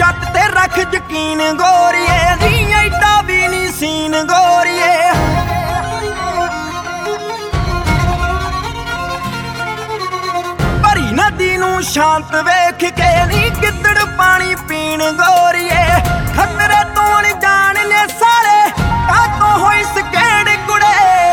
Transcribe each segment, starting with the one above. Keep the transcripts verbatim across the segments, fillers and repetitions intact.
जट ते रख यकीन गोरिए नी एडा भी नी सीन गोरिए भरी नदी नू शांत वेख के नी गिद्दड़ पानी पीन गोरिए खतरे तो जान ने सारे कातों होई सकेड़ कुड़े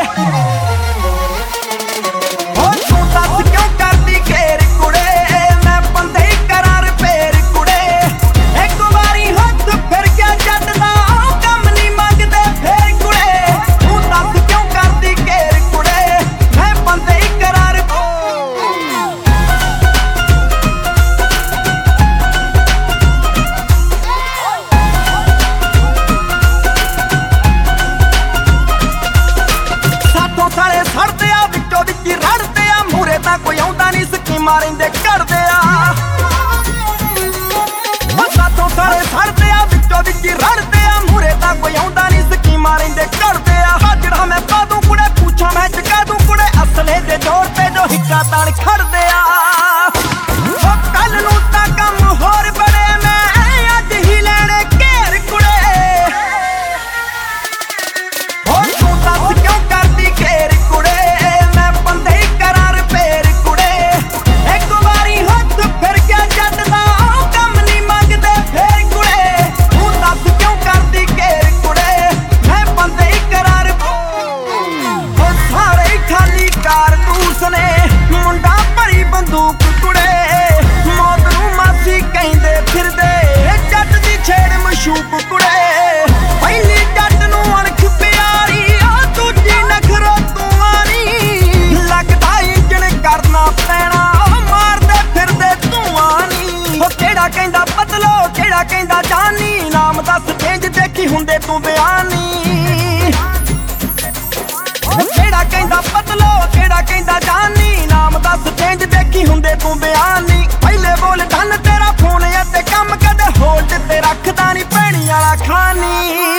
मारेंदे करदे आ साथों सारे सड़दे आ विचों विच रड़दे आ मूरे तां कोई आउंदा नहीं सकी मारेंदे करदे आ हाजड़ा मैं पा दूं कुड़े पूछा मैं चका दूं कुड़े असले दे जोर पे जो हिक्का तान खड़दे आ ओ कल नूं तां कम होर बड़े मैं अज ही लेने घेर कुड़े हो तूं दस क्यों करदी घेर कुड़े मैं बंदे ही करां रिपेयर मुंडा भरी बंदूक कुड़े मौत नू मासी कहंदे फिरदे जट दी छेड़ मशूक कुड़े पहली जट नू अणख प्यारी आ दूजी नखरो तू आनी लगदा इंजन करना पैना मारदे फिरदे धुआं नी ओ केड़ा कहंदा बदलो केड़ा कहंदा जानी नाम दस चेंज देखी हुंदे तू बयानी केड़ा कहंदा बदलो केड़ा कहंदा जानी नाम दस चेंज देखी हुंदे तू बयानी पहले बोल धन तेरा फोन ते कम कदे होल्ड ते रखदा नी भैणी वाला खानी।